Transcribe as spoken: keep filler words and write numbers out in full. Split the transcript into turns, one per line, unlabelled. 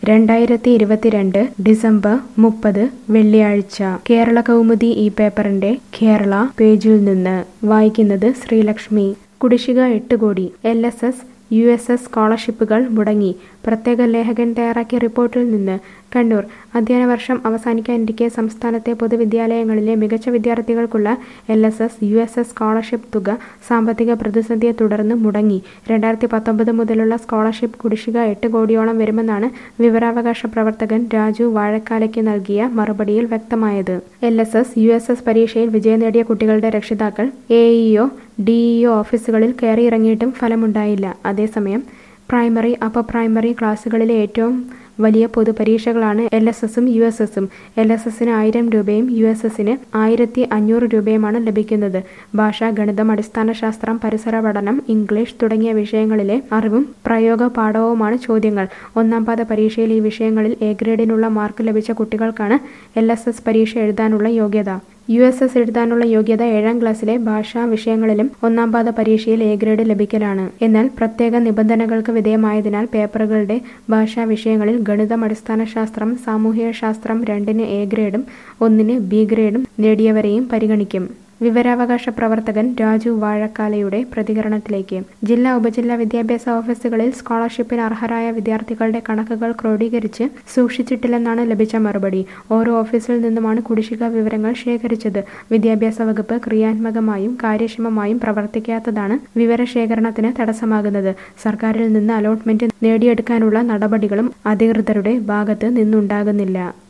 രണ്ടായിരത്തി ഇരുപത്തിരണ്ട് ഡിസംബർ മുപ്പത് വെള്ളിയാഴ്ച കേരള കൗമുദി ഈ പേപ്പറിന്റെ കേരള പേജിൽ നിന്ന് വായിക്കുന്നത് ശ്രീലക്ഷ്മി. കുടിശ്ശിക എട്ട് കോടി. L S S U S S സ്കോളർഷിപ്പുകൾ മുടങ്ങി. പ്രത്യേക ലേഖകൻ തയ്യാറാക്കിയ റിപ്പോർട്ടിൽ നിന്ന് കണ്ണൂർ. അധ്യയന വർഷം അവസാനിക്കാനിരിക്കെ സംസ്ഥാനത്തെ പൊതുവിദ്യാലയങ്ങളിലെ മികച്ച വിദ്യാർത്ഥികൾക്കുള്ള L S S U S S scholarship തുക സാമ്പത്തിക പ്രതിസന്ധിയെ തുടർന്ന് മുടങ്ങി. രണ്ടായിരത്തി പത്തൊമ്പത് മുതലുള്ള സ്കോളർഷിപ്പ് കുടിശ്ശിക എട്ട് കോടിയോളം വരുമെന്നാണ് വിവരാവകാശ പ്രവർത്തകൻ രാജു വാഴക്കാലയ്ക്ക് നൽകിയ മറുപടിയിൽ വ്യക്തമായത്. L S S U S S പരീക്ഷയിൽ വിജയം നേടിയ കുട്ടികളുടെ രക്ഷിതാക്കൾ A E O D E O ഓഫീസുകളിൽ കയറിയിറങ്ങിയിട്ടും ഫലമുണ്ടായില്ല. അതേസമയം പ്രൈമറി അപ്പർ പ്രൈമറി ക്ലാസുകളിലെ ഏറ്റവും വലിയ പൊതുപരീക്ഷകളാണ് എൽ എസ് എസും യു എസ് എസും. എൽ എസ് എസിന് ആയിരം രൂപയും യു എസ് എസിന് ആയിരത്തി അഞ്ഞൂറ് രൂപയുമാണ് ലഭിക്കുന്നത്. ഭാഷ, ഗണിതം, അടിസ്ഥാന ശാസ്ത്രം, പരിസര പഠനം, ഇംഗ്ലീഷ് തുടങ്ങിയ വിഷയങ്ങളിലെ അറിവും പ്രയോഗ പാഠവുമാണ് ചോദ്യങ്ങൾ. ഒന്നാം പാദ പരീക്ഷയിൽ ഈ വിഷയങ്ങളിൽ എ ഗ്രേഡിനുള്ള മാർക്ക് ലഭിച്ച കുട്ടികൾക്കാണ് എൽ എസ് എസ് പരീക്ഷ എഴുതാനുള്ള യോഗ്യത. യു എസ് എസ് എഴുതാനുള്ള യോഗ്യത ഏഴാം ക്ലാസ്സിലെ ഭാഷാ വിഷയങ്ങളിലും ഒന്നാം പാദ പരീക്ഷയിൽ എ ഗ്രേഡ് ലഭിക്കലാണ്. എന്നാൽ പ്രത്യേക നിബന്ധനകൾക്ക് വിധേയമായതിനാൽ പേപ്പറുകളുടെ ഭാഷാ വിഷയങ്ങളിൽ ഗണിതം, അടിസ്ഥാന ശാസ്ത്രം, സാമൂഹിക ശാസ്ത്രം രണ്ടിന് എ ഗ്രേഡും ഒന്നിന് ബി ഗ്രേഡും നേടിയവരെയും പരിഗണിക്കും. വിവരാവകാശ പ്രവർത്തകൻ രാജു വാഴക്കാലയുടെ പ്രതികരണത്തിലേക്ക്. ജില്ലാ ഉപജില്ലാ വിദ്യാഭ്യാസ ഓഫീസുകളിൽ സ്കോളർഷിപ്പിന് അർഹരായ വിദ്യാർത്ഥികളുടെ കണക്കുകൾ ക്രോഡീകരിച്ച് സൂക്ഷിച്ചിട്ടില്ലെന്നാണ് ലഭിച്ച മറുപടി. ഓരോ ഓഫീസിൽ നിന്നുമാണ് കുടിശ്ശിക വിവരങ്ങൾ ശേഖരിച്ചത്. വിദ്യാഭ്യാസ വകുപ്പ് ക്രിയാത്മകമായും കാര്യക്ഷമമായും പ്രവർത്തിക്കാത്തതാണ് വിവരശേഖരണത്തിന് തടസ്സമാകുന്നത്. സർക്കാരിൽ നിന്ന് അലോട്ട്മെന്റ് നേടിയെടുക്കാനുള്ള നടപടികളും അധികൃതരുടെ ഭാഗത്ത് നിന്നുണ്ടാകുന്നില്ല.